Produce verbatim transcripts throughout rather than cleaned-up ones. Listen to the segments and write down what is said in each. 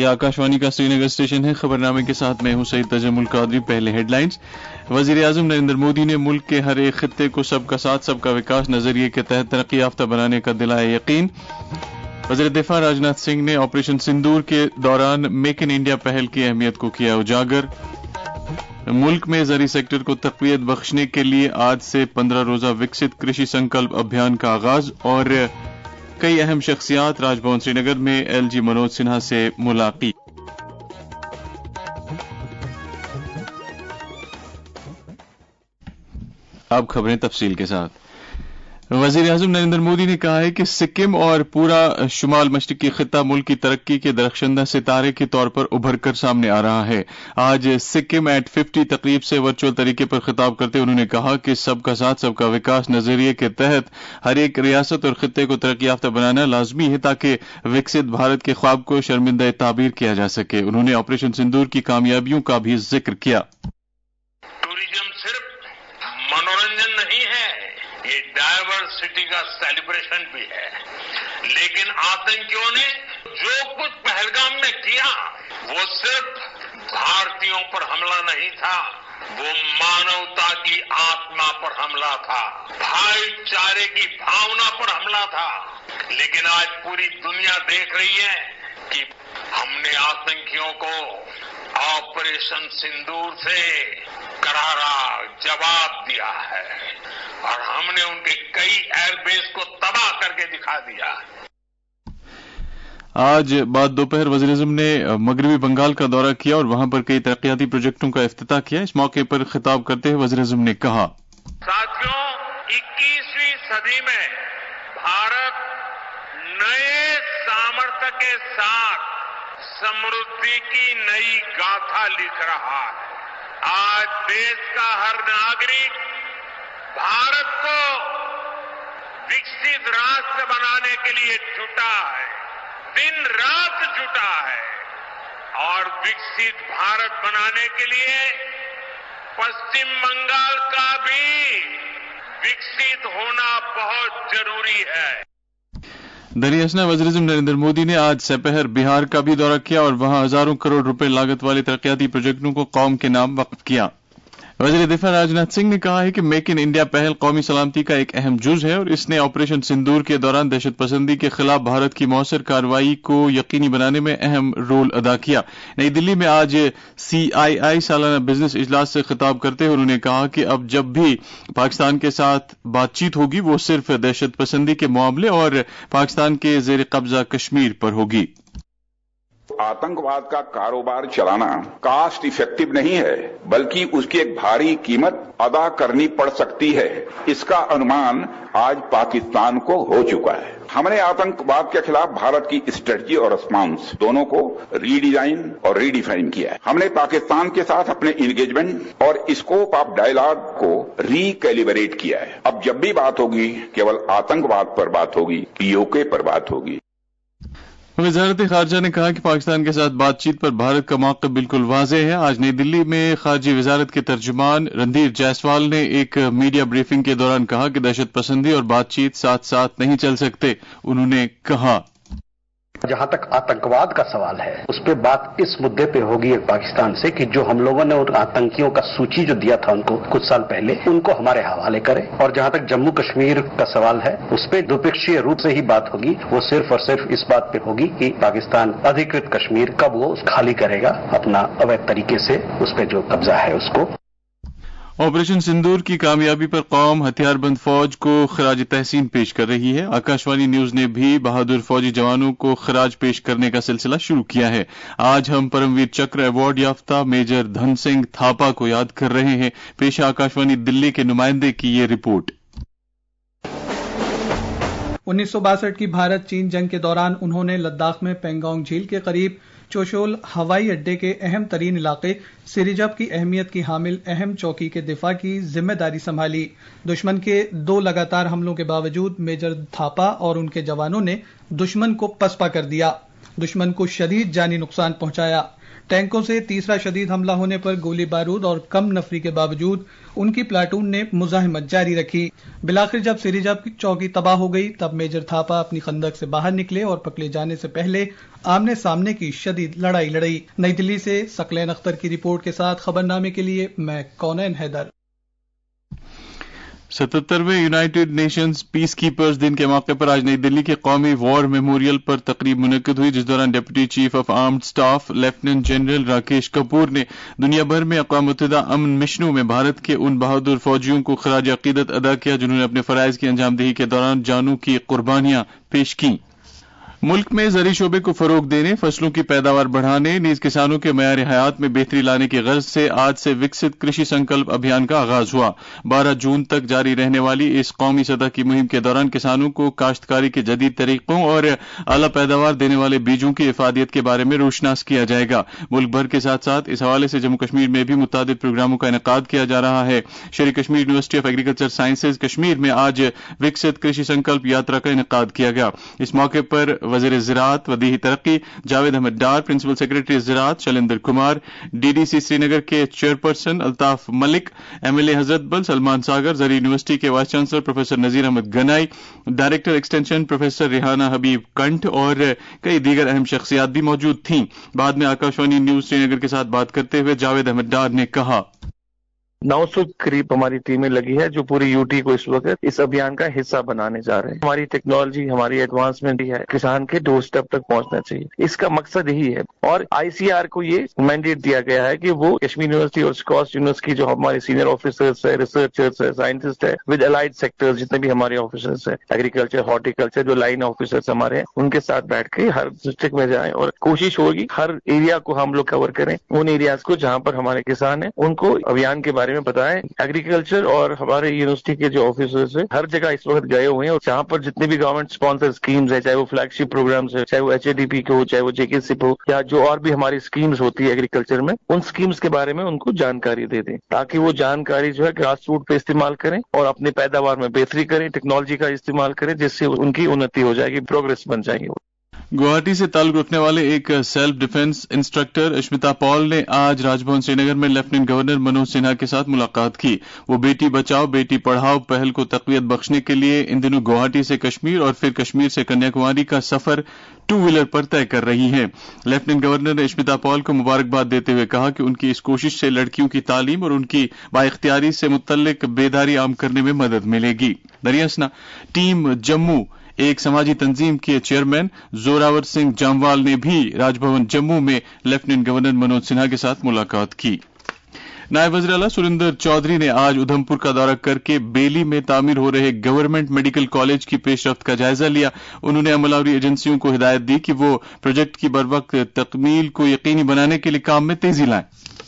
یہ آکاشوانی کا سری نگر اسٹیشن ہے. خبرنامے کے ساتھ میں ہوں سعید تجمل قادری. پہلے ہیڈ لائنز. وزیر اعظم نریندر مودی نے ملک کے ہر ایک خطے کو سب کا ساتھ سب کا وکاس نظریے کے تحت ترقی یافتہ بنانے کا دلائے یقین. وزیر دفاع راجناتھ سنگھ نے آپریشن سندور کے دوران میک ان انڈیا پہل کی اہمیت کو کیا اجاگر. ملک میں زرعی سیکٹر کو تقویت بخشنے کے لیے آج سے پندرہ روزہ وکست کرشی سنکلپ ابھیان کا آغاز. اور کئی اہم شخصیات راج بھون سری نگر میں ایل جی منوج سنہا سے ملاقات. اب خبریں تفصیل کے ساتھ. وزیر اعظم نریندر مودی نے کہا ہے کہ سکم اور پورا شمال مشرقی خطہ ملک کی ترقی کے درخشندہ ستارے کے طور پر ابھر کر سامنے آ رہا ہے. آج سکم ایٹ ففٹی تقریب سے ورچوئل طریقے پر خطاب کرتے انہوں نے کہا کہ سب کا ساتھ سب کا وکاس نظریے کے تحت ہر ایک ریاست اور خطے کو ترقی یافتہ بنانا لازمی ہے تاکہ وکست بھارت کے خواب کو شرمندہ تعبیر کیا جا سکے. انہوں نے آپریشن سندور کی کامیابیوں کا بھی ذکر کیا. ٹورزم صرف منورنجن نہیں ہے، یہ ڈائیورسٹی کا سیلیبریشن بھی ہے. لیکن آتنکیوں نے جو کچھ پہلگام میں کیا وہ صرف بھارتیوں پر حملہ نہیں تھا، وہ مانوتا کی آتما پر حملہ تھا، بھائی چارے کی بھاونا پر حملہ تھا. لیکن آج پوری دنیا دیکھ رہی ہے کہ ہم نے آتنکیوں کو آپریشن سندور سے کرارا جواب دیا ہے اور ہم نے ان کے کئی ایئر بیس کو تباہ کر کے دکھا دیا. آج بعد دوپہر وزیر اعظم نے مغربی بنگال کا دورہ کیا اور وہاں پر کئی ترقیاتی پروجیکٹوں کا افتتاح کیا. اس موقع پر خطاب کرتے ہوئے وزیر اعظم نے کہا، ساتھیوں، اکیسویں صدی میں بھارت نئے سامرتھ کے ساتھ سمردھی کی نئی گاتھا لکھ رہا ہے. آج دیش کا ہر ناگرک بھارت کو وکست راشٹر بنانے کے لیے جٹا ہے، دن رات جٹا ہے. اور وکست بھارت بنانے کے لیے پشچم بنگال کا بھی وکست ہونا بہت ضروری ہے. دریں اثنا وزیر اعظم نریندر مودی نے آج سپہر بہار کا بھی دورہ کیا اور وہاں ہزاروں کروڑ روپے لاگت والے ترقیاتی پروجیکٹوں کو قوم کے نام وقف کیا. وزیر دفاع راجناتھ سنگھ نے کہا ہے کہ میک ان انڈیا پہل قومی سلامتی کا ایک اہم جز ہے اور اس نے آپریشن سندور کے دوران دہشت پسندی کے خلاف بھارت کی مؤثر کارروائی کو یقینی بنانے میں اہم رول ادا کیا. نئی دلی میں آج سی آئی آئی سالانہ بزنس اجلاس سے خطاب کرتے ہوئے انہوں نے کہا کہ اب جب بھی پاکستان کے ساتھ بات چیت ہوگی وہ صرف دہشت پسندی کے معاملے اور پاکستان کے زیر قبضہ کشمیر پر ہوگی. آتنکواد کا کاروبار چلانا کاسٹ افیکٹو نہیں ہے بلکہ اس کی ایک بھاری قیمت ادا کرنی پڑ سکتی ہے. اس کا انمان آج پاکستان کو ہو چکا ہے. ہم نے آتنکواد کے خلاف بھارت کی اسٹریٹجی اور رسپانس دونوں کو ری ڈیزائن اور ری ڈیفائن کیا ہے. ہم نے پاکستان کے ساتھ اپنے انگیجمنٹ اور اسکوپ آف ڈائیلاگ کو ری کیلیبریٹ کیا ہے. اب جب بھی بات ہوگی کیول آتنکواد پر بات ہوگی، پی او کے پر بات ہوگی. وزارت خارجہ نے کہا کہ پاکستان کے ساتھ بات چیت پر بھارت کا موقف بالکل واضح ہے. آج نئی دلی میں خارجہ وزارت کے ترجمان رندھیر جیسوال نے ایک میڈیا بریفنگ کے دوران کہا کہ دہشت پسندی اور بات چیت ساتھ ساتھ نہیں چل سکتے. انہوں نے کہا، جہاں تک آتنکواد کا سوال ہے اس پہ بات اس مدے پہ ہوگی پاکستان سے کہ جو ہم لوگوں نے ان آتنکیوں کا سوچی جو دیا تھا ان کو کچھ سال پہلے ان کو ہمارے حوالے کرے. اور جہاں تک جموں کشمیر کا سوال ہے اس پہ دوپکشی روپ سے ہی بات ہوگی. وہ صرف اور صرف اس بات پہ ہوگی کہ پاکستان ادھیکرت کشمیر کب وہ خالی کرے گا اپنا اویدھ طریقے سے اس پہ جو قبضہ ہے اس کو. آپریشن سندور کی کامیابی پر قوم ہتھیار بند فوج کو خراج تحسین پیش کر رہی ہے. آکاشوانی نیوز نے بھی بہادر فوجی جوانوں کو خراج پیش کرنے کا سلسلہ شروع کیا ہے. آج ہم پرم ویر چکر ایوارڈ یافتہ میجر دھن سنگھ تھاپا کو یاد کر رہے ہیں. پیش آکاشوانی دلی کے نمائندے کی یہ رپورٹ. انیس سو باسٹھ کی بھارت چین جنگ کے دوران انہوں نے لداخ میں پینگانگ جھیل کے قریب چوشول ہوائی اڈے کے اہم ترین علاقے سریجب کی اہمیت کی حامل اہم چوکی کے دفاع کی ذمہ داری سنبھالی. دشمن کے دو لگاتار حملوں کے باوجود میجر تھاپا اور ان کے جوانوں نے دشمن کو پسپا کر دیا، دشمن کو شدید جانی نقصان پہنچایا. ٹینکوں سے تیسرا شدید حملہ ہونے پر گولی بارود اور کم نفری کے باوجود ان کی پلاٹون نے مزاحمت جاری رکھی. بالآخر جب سریجب کی چوکی تباہ ہو گئی تب میجر تھاپا اپنی خندق سے باہر نکلے اور پکڑے جانے سے پہلے آمنے سامنے کی شدید لڑائی لڑی. نئی دلی سے ثقلین اختر کی رپورٹ کے ساتھ خبرنامے کے لیے میں کونین حیدر. ستترویں یونائیٹڈ نیشنز پیس کیپرز دن کے موقع پر آج نئی دلی کے قومی وار میموریل پر تقریب منعقد ہوئی، جس دوران deputy chief of armed staff lieutenant general Rakesh Kapoor نے دنیا بھر میں اقوام متحدہ امن مشنوں میں بھارت کے ان بہادر فوجیوں کو خراج عقیدت ادا کیا جنہوں نے اپنے فرائض کی انجام دہی کے دوران جانوں کی قربانیاں پیش کیں. ملک میں زرعی شعبے کو فروغ دینے، فصلوں کی پیداوار بڑھانے، نیز کسانوں کے معیار حیات میں بہتری لانے کی غرض سے آج سے وکست کرشی سنکلپ ابھیان کا آغاز ہوا. بارہ جون تک جاری رہنے والی اس قومی سطح کی مہم کے دوران کسانوں کو کاشتکاری کے جدید طریقوں اور اعلی پیداوار دینے والے بیجوں کی افادیت کے بارے میں روشناس کیا جائے گا. ملک بھر کے ساتھ ساتھ اس حوالے سے جموں کشمیر میں بھی متعدد پروگراموں کا انعقاد کیا جا رہا ہے. Sheri Kashmir university of agriculture sciences Kashmir میں آج وکست کرشی سنکلپ یاترا کا انعقاد کیا گیا. اس موقع پر وزیر زراعت ودیہی ترقی جاوید احمد ڈار، پرنسپل سیکرٹری زراعت Shailendra Kumar, D D C Srinagar کے chairperson Altaf Malik, M L A Hazratbal Salman Sagar, زرعی یونیورسٹی کے vice chancellor professor Nazir Ahmad Ganai, director extension professor Rehana Habib Kanth اور کئی دیگر اہم شخصیات بھی موجود تھیں. بعد میں آکاشوانی نیوز سری نگر کے ساتھ بات کرتے ہوئے جاوید احمد ڈار نے کہا، نو سو قریب ہماری ٹیمیں لگی ہے جو پوری یو ٹی کو اس وقت اس ابھیان کا حصہ بنانے جا رہے ہیں. ہماری ٹیکنالوجی، ہماری ایڈوانسمنٹ ہے کسان کے ڈور اسٹیپ تک پہنچنا چاہیے. اس کا مقصد یہی ہے اور آئی سی آر کو یہ مینڈیٹ دیا گیا ہے کہ وہ کشمیر یونیورسٹی اور اسکاس یونیورسٹی جو ہمارے سینئر آفیسرس ہے، ریسرچرس ہے، سائنٹسٹ ہے، ود الائڈ سیکٹرز جتنے بھی ہمارے آفیسرس ہیں، ایگریکلچر، ہارٹیکلچر جو لائن آفیسرس ہمارے ہیں، ان کے ساتھ بیٹھ کے ہر ڈسٹرکٹ میں جائیں اور کوشش ہوگی ہر ایریا کو ہم لوگ کور کریں. ان ایریاز کو جہاں پر ہمارے کسان ہیں ان کو ابھیان کے بارے میں بتائیں. ایگریکلچر اور ہمارے یونیورسٹی کے جو آفیسرز ہیں ہر جگہ اس وقت گئے ہوئے ہیں اور جہاں پر جتنے بھی گورنمنٹ اسپانسر اسکیمز ہیں، چاہے وہ فلیگ شپ پروگرامز ہیں، چاہے وہ ایچ اے ڈی پی کے ہو، چاہے وہ جے کے سی ہو، یا جو اور بھی ہماری اسکیمز ہوتی ہے ایگریکلچر میں، ان اسکیمز کے بارے میں ان کو جانکاری دے دیں تاکہ وہ جانکاری جو ہے گراس روٹ پہ استعمال کریں اور اپنی پیداوار میں بہتری کریں، ٹیکنالوجی کا استعمال کریں جس سے ان کی انتی ہو جائے گی، پروگریس بن جائے گی. گوہاٹی سے تعلق رکھنے والے ایک self defence instructor Ashmita Paul نے آج راج بھون سری نگر میں لیفٹیننٹ گورنر منوج سنہا کے ساتھ ملاقات کی. وہ بیٹی بچاؤ بیٹی پڑھاؤ پہل کو تقویت بخشنے کے لیے ان دنوں گوہاٹی سے کشمیر اور پھر کشمیر سے کنیا کماری کا سفر ٹو ویلر پر طے کر رہی ہیں. لیفٹیننٹ گورنر نے اشمتا پال کو مبارکباد دیتے ہوئے کہا کہ ان کی اس کوشش سے لڑکیوں کی تعلیم اور ان کی بااختیاری سے متعلق بیداری عام کرنے میں مدد ملے گی. دریاسنا ٹیم جموں ایک سماجی تنظیم کے چیئرمین زوراور سنگھ جاموال نے بھی راج بھون جموں میں لیفٹیننٹ گورنر منوج سنہا کے ساتھ ملاقات کی. نائب وزیر اعلیٰ سریندر چودھری نے آج ادھم پور کا دورہ کر کے بیلی میں تعمیر ہو رہے گورنمنٹ میڈیکل کالج کی پیش رفت کا جائزہ لیا. انہوں نے عملہ آوری ایجنسیوں کو ہدایت دی کہ وہ پروجیکٹ کی بروقت تکمیل کو یقینی بنانے کے لیے کام میں تیزی لائیں.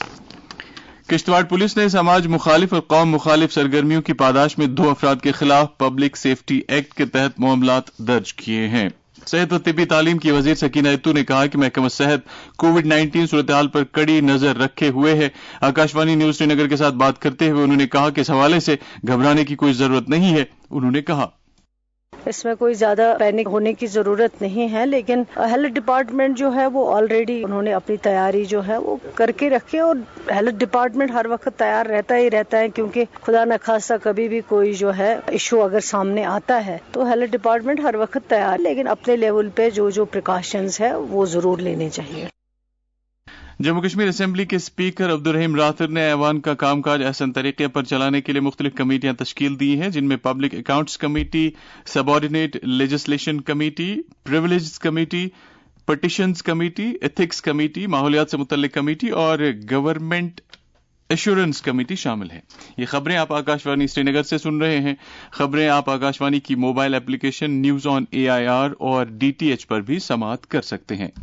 کشتواڑ پولیس نے سماج مخالف اور قوم مخالف سرگرمیوں کی پاداش میں دو افراد کے خلاف پبلک سیفٹی ایکٹ کے تحت معاملات درج کیے ہیں. صحت و طبی تعلیم کی وزیر سکینہ اتو نے کہا کہ محکمہ صحت کووڈ نائنٹین صورتحال پر کڑی نظر رکھے ہوئے ہے. آکاشوانی نیوز سری نگر کے ساتھ بات کرتے ہوئے انہوں نے کہا کہ اس حوالے سے گھبرانے کی کوئی ضرورت نہیں ہے. انہوں نے کہا اس میں کوئی زیادہ پینک ہونے کی ضرورت نہیں ہے، لیکن ہیلتھ ڈپارٹمنٹ جو ہے وہ آلریڈی انہوں نے اپنی تیاری جو ہے وہ کر کے رکھے اور ہیلتھ ڈپارٹمنٹ ہر وقت تیار رہتا ہی رہتا ہے کیونکہ خدا نخواستہ کبھی بھی کوئی جو ہے ایشو اگر سامنے آتا ہے تو ہیلتھ ڈپارٹمنٹ ہر وقت تیار، لیکن اپنے لیول پہ جو جو پریکاشنز ہے وہ ضرور لینے چاہیے. جموں کشمیر اسمبلی کے اسپیکر عبدالرحیم راتر نے ایوان کا کام کاج احسن طریقے پر چلانے کے لیے مختلف کمیٹیاں تشکیل دی ہیں، جن میں public accounts committee, subordinate legislation committee, privileges committee, petitions committee, ethics committee, ماحولیات سے متعلق کمیٹی اور گورنمنٹ ایشورنس کمیٹی شامل ہیں. یہ خبریں آپ آکاشوانی سری نگر سے سن رہے ہیں. خبریں آپ آکاشوانی کی mobile application news on A I R اور ڈی ٹی ایچ پر بھی سماعت کر سکتے ہیں.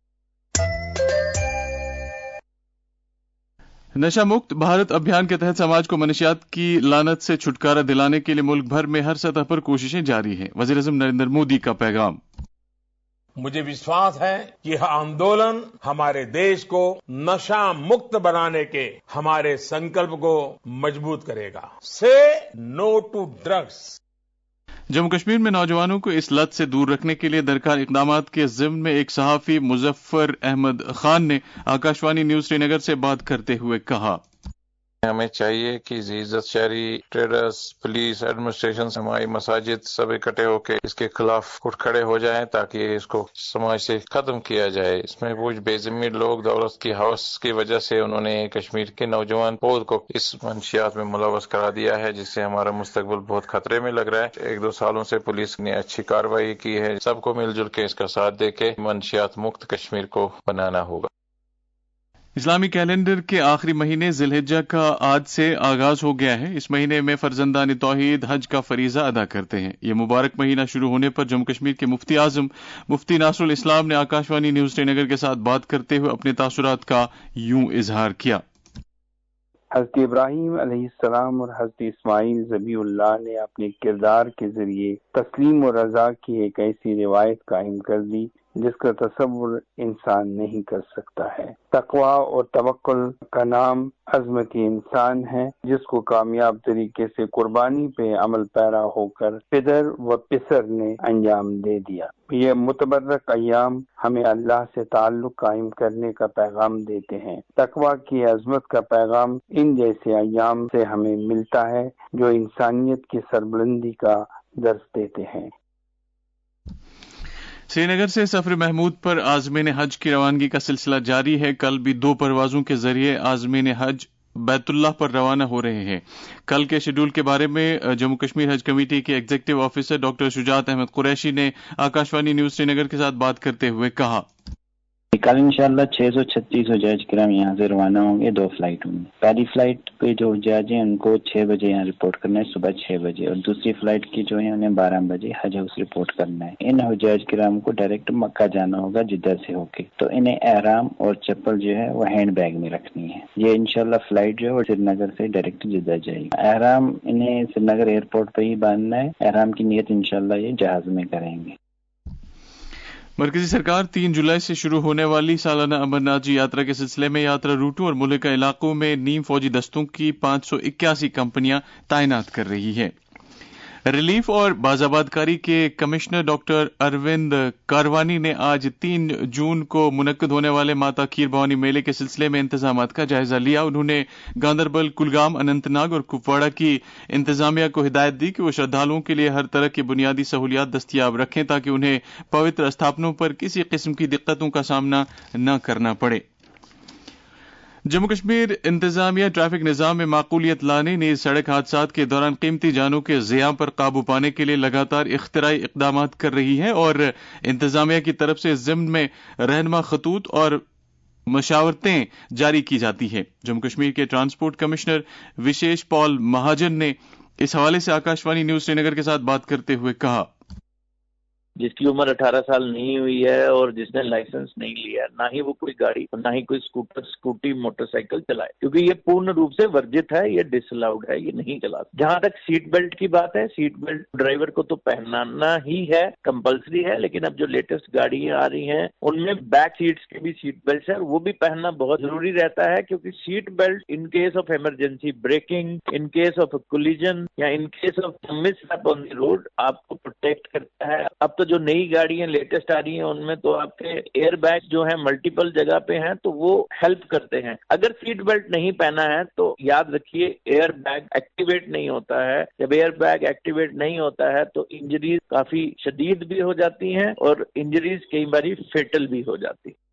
نشہ مکت بھارت ابھیان کے تحت سماج کو منشیات کی لعنت سے چھٹکارا دلانے کے لیے ملک بھر میں ہر سطح پر کوششیں جاری ہیں. وزیر اعظم نریندر مودی کا پیغام. مجھے وشواس ہے کہ یہ آندولن ہمارے دیش کو نشہ مکت بنانے کے ہمارے سنکلپ کو مضبوط کرے گا. Say no to drugs. Jammu Kashmir में नौजवानों को इस लत से दूर रखने के लिए दरकार इकदामात के ज़िम्न में एक सहाफ़ी मुजफ्फर अहमद खान ने आकाशवाणी न्यूज़ श्रीनगर से बात करते हुए कहा, हमें चाहिए कि इज्जत शहरी, ट्रेडर्स, पुलिस, एडमिनिस्ट्रेशन, हमारी मसाजिद सब इकट्ठे होकर इसके खिलाफ उठ खड़े हो जाएं ताकि इसको समाज से खत्म किया जाए। इसमें कुछ बेज़मीर लोग दौलत की हवस की वजह से उन्होंने कश्मीर के नौजवान पौध को इस मंशियात में मुलवस करा दिया है, जिससे हमारा मुस्तकबिल बहुत खतरे में लग रहा है। एक दो सालों से पुलिस ने अच्छी कार्रवाई की है, सबको मिलजुल के इसका साथ दे के मंशियात मुक्त कश्मीर को बनाना होगा। इस्लामी कैलेंडर के आखिरी महीने जिलहिज्जा का आज से आगाज हो गया है। इस महीने में फर्जंदान तौहीद हज का फरीजा अदा करते हैं। ये मुबारक महीना शुरू होने पर जम्मू कश्मीर के मुफ्ती आजम मुफ्ती नासरुल इस्लाम ने आकाशवाणी न्यूज श्रीनगर के साथ बात करते हुए अपने तासुरात का यूं इजहार किया। हज़रत इब्राहीम अलैहिस्सलाम और हज़रत इस्माइल ज़बीउल्लाह ने अपने किरदार के जरिए तस्लीम और रज़ा की एक ऐसी रिवायत कायम कर दी जिसका तसव्वुर इंसान नहीं कर सकता है। तकवा और तवक्कुल का नाम अज़मती इंसान है, जिसको कामयाब तरीके से कुर्बानी पे अमल पैरा होकर पिदर व पिसर ने अंजाम दे दिया। ये मुतबर्रक अय्याम हमें अल्लाह से ताल्लुक कायम करने का पैगाम देते हैं। तकवा की अजमत का पैगाम इन जैसे अय्याम से हमें मिलता है जो इंसानियत की सरबुलंदी का दर्स देते हैं। श्रीनगर से सफर महमूद पर आज़मीन हज की रवानगी का सिलसिला जारी है। कल भी दो परवाजों के जरिए आज़मीन हज बैतुल्लाह पर रवाना हो रहे हैं। कल के शेड्यूल के बारे में जम्मू कश्मीर हज कमेटी के executive officer doctor Shujat Ahmad Qureshi ने आकाशवाणी न्यूज श्रीनगर के साथ बात करते हुए कहा, कल इंशाल्लाह छह सौ छत्तीस हुज्जाज किराम यहाँ से रवाना होंगे। दो फ्लाइट होंगी। पहली फ्लाइट पे जो हुज्जाज हैं उनको छह बजे यहाँ रिपोर्ट करना है, सुबह छह बजे, और दूसरी फ्लाइट की जो है उन्हें बारह बजे हज हाउस रिपोर्ट करना है। इन हुज्जाज किराम को डायरेक्ट मक्का जाना होगा जिद्दा से होके, तो इन्हें एहराम और चप्पल जो है वो हैंड बैग में रखनी है। ये इंशाल्लाह फ्लाइट जो है वो श्रीनगर से डायरेक्ट जिद्दा जाएगी। एहराम इन्हें श्रीनगर एयरपोर्ट पर ही बांधना है। एहराम की नियत इंशाल्लाह ये जहाज में करेंगे। मरकजी सरकार तीन जुलाई से शुरू होने वाली सालाना अमरनाथ जी यात्रा के सिलसिले में यात्रा रूटों और मुल्का इलाकों में नीम फौजी दस्तों की पांच सौ इक्यासी कंपनियां तैनात कर रही है। रिलीफ और बाजाबादकारी के कमिश्नर डॉक्टर अरविंद कारवानी ने आज तीन जून को मुनक्कद होने वाले माता खीर भवानी मेले के सिलसिले में इंतजामात का जायजा लिया। उन्होंने गांदरबल, कुलगाम, अनंतनाग और कुपवाड़ा की इंतजामिया को हिदायत दी कि वो श्रद्धालुओं के लिए हर तरह की बुनियादी सहूलियात दस्तियाब रखें ताकि उन्हें पवित्र स्थापनों पर किसी किस्म की दिक्कतों का सामना न करना पड़े। जम्मू कश्मीर इंतजामिया ट्रैफिक निजाम में माकूलियत लाने, नीज सड़क हादसात के दौरान कीमती जानों के ज़िया पर काबू पाने के लिए लगातार इख्तिराई इक़दामात कर रही है और इंतजामिया की तरफ से ज़िम्न में रहनुमा खतूत और मशावरतें जारी की जाती है। जम्मू कश्मीर के ट्रांसपोर्ट कमिश्नर विशेष पॉल महाजन ने इस हवाले से आकाशवाणी न्यूज श्रीनगर के साथ बात करते हुए कहा, जिसकी उम्र अठारह साल नहीं हुई है और जिसने लाइसेंस नहीं लिया है, ना ही वो कोई गाड़ी और ना ही कोई स्कूटर, स्कूटी, मोटरसाइकिल चलाए, क्योंकि ये पूर्ण रूप से वर्जित है, ये डिसअलाउड है, ये नहीं चला। जहां तक सीट बेल्ट की बात है, सीट बेल्ट ड्राइवर को तो पहनाना ही है, कंपल्सरी है, लेकिन अब जो लेटेस्ट गाड़ियां आ रही हैं उनमें बैक सीट्स के भी सीट बेल्ट है, वो भी पहनना बहुत जरूरी रहता है, क्योंकि seat belt in case of emergency braking, in case of collision या in case of mishap on the road आपको प्रोटेक्ट करता है। अब तो जो नई गाड़ियां लेटेस्ट आ रही हैं उनमें तो आपके एयर बैग जो है मल्टीपल जगह पे हैं, तो वो हेल्प करते हैं। अगर सीट बेल्ट नहीं पहना है तो याद रखिए एयर बैग एक्टिवेट नहीं होता है। जब एयर बैग एक्टिवेट नहीं होता है तो इंजरीज काफी शदीद भी हो जाती हैं और इंजरीज कई बार फेटल भी हो जाती है।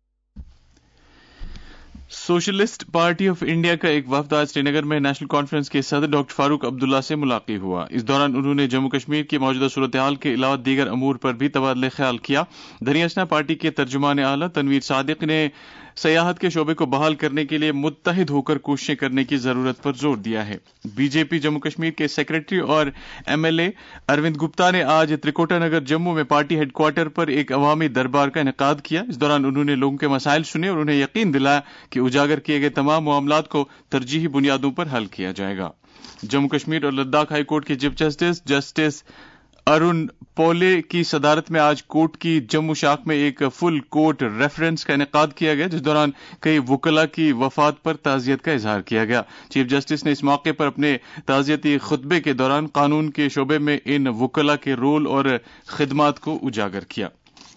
सोशलिस्ट पार्टी ऑफ इंडिया का एक वफद आज श्रीनगर में नेशनल कॉन्फ्रेंस के सदर डॉक्टर फारूक अब्दुल्ला से मुलाकात हुआ। इस दौरान उन्होंने जम्मू कश्मीर की मौजूदा सूरत हाल के अलावा दीगर अमूर पर भी तबादले ख्याल किया। दरियाशना पार्टी के तर्जुमान आला तनवीर सादिक ने सयाहत के शोबे को बहाल करने के लिए मुत्तहिद होकर कोशिशें करने की जरूरत पर जोर दिया है। बीजेपी जम्मू कश्मीर के सेक्रेटरी और एमएलए अरविंद गुप्ता ने आज त्रिकोटा नगर जम्मू में पार्टी हेडक्वार्टर पर एक अवामी दरबार का इनेकाद किया। इस दौरान उन्होंने लोगों के मसाइल सुने और उन्हें यकीन दिलाया कि उजागर किए गए तमाम मामलात को तरजीही बुनियादों पर हल किया जाएगा। जम्मू कश्मीर और लद्दाख हाईकोर्ट के chief justice justice Arun Palli کی صدارت میں آج کوٹ کی جموں شاخ میں ایک فل کورٹ ریفرنس کا انعقاد کیا گیا، جس دوران کئی وکلاء کی وفات پر تعزیت کا اظہار کیا گیا۔ چیف جسٹس نے اس موقع پر اپنے تعزیتی خطبے کے دوران قانون کے شعبے میں ان وکلاء کے رول اور خدمات کو اجاگر کیا۔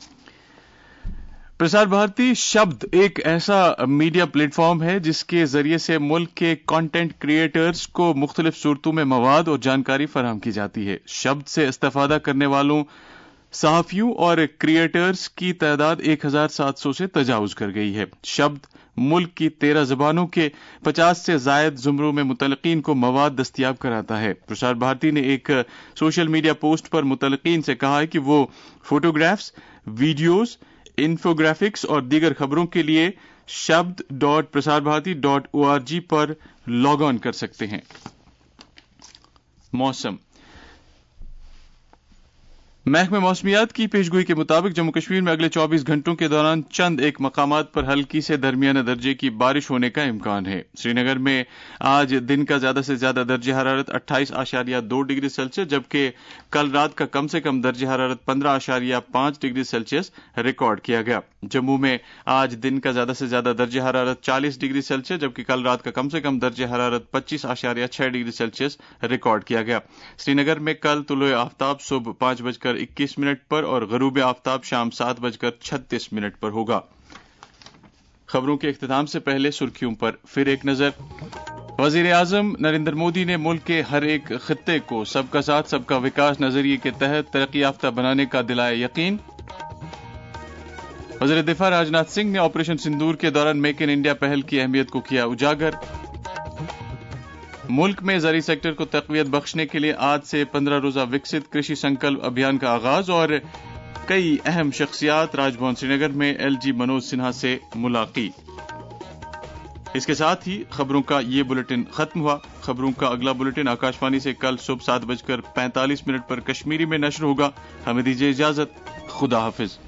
پرسار بھارتی شبد ایک ایسا میڈیا پلیٹ فارم ہے جس کے ذریعے سے ملک کے کانٹینٹ کریٹرز کو مختلف صورتوں میں مواد اور جانکاری فراہم کی جاتی ہے۔ شبد سے استفادہ کرنے والوں صحافیوں اور کریٹرز کی تعداد ایک ہزار سات سو سے تجاوز کر گئی ہے۔ شبد ملک کی تیرہ زبانوں کے پچاس سے زائد زمروں میں متعلقین کو مواد دستیاب کراتا ہے۔ پرسار بھارتی نے ایک سوشل میڈیا پوسٹ پر متعلقین سے کہا ہے کہ وہ فوٹوگرافز، ویڈیوز، انفوگرافکس اور دیگر خبروں کے لیے شبد dot Prasar Bharati dot O R G پر لاگ آن کر سکتے ہیں۔ موسم۔ محکمہ موسمیات کی پیشگوئی کے مطابق جموں کشمیر میں اگلے چوبیس گھنٹوں کے دوران چند ایک مقامات پر ہلکی سے درمیانے درجے کی بارش ہونے کا امکان ہے۔ سری نگر میں آج دن کا زیادہ سے زیادہ درجہ حرارت اٹھائیس اشاریہ دو ڈگری سیلسیس جبکہ کل رات کا کم سے کم درجہ حرارت پندرہ اشاریہ پانچ ڈگری سیلسیس ریکارڈ کیا گیا۔ جموں میں آج دن کا زیادہ سے زیادہ درجہ حرارت چالیس ڈگری سیلسیس جبکہ کل رات کا کم سے کم درجہ حرارت پچیس اشاریہ چھ ڈگری سیلسیس ریکارڈ کیا گیا۔ سری نگر میں کل طلوع آفتاب صبح پانچ بج کر اکیس منٹ پر اور غروب آفتاب شام سات بج کر چھتیس منٹ پر ہوگا۔ خبروں کے اختتام سے پہلے سرخیوں پر پھر ایک نظر۔ وزیر اعظم نریندر مودی نے ملک کے ہر ایک خطے کو سب کا ساتھ سب کا وکاس نظریے کے تحت ترقی یافتہ بنانے کا دلائے یقین۔ وزیر دفاع راجناتھ سنگھ نے آپریشن سندور کے دوران میک ان انڈیا پہل کی اہمیت کو کیا اجاگر۔ ملک میں زرعی سیکٹر کو تقویت بخشنے کے لیے آج سے پندرہ روزہ وکست کرشی سنکلپ ابھیان کا آغاز اور کئی اہم شخصیات راج بھون سری نگر میں ایل جی منوج سنہا سے ملاقات۔ اس کے ساتھ ہی خبروں کا یہ بلٹن ختم ہوا۔ خبروں کا اگلا بلٹن آکاش وانی سے کل صبح سات بج کر پینتالیس منٹ پر کشمیری میں نشر ہوگا۔ ہمیں دیجیے اجازت، خدا حافظ۔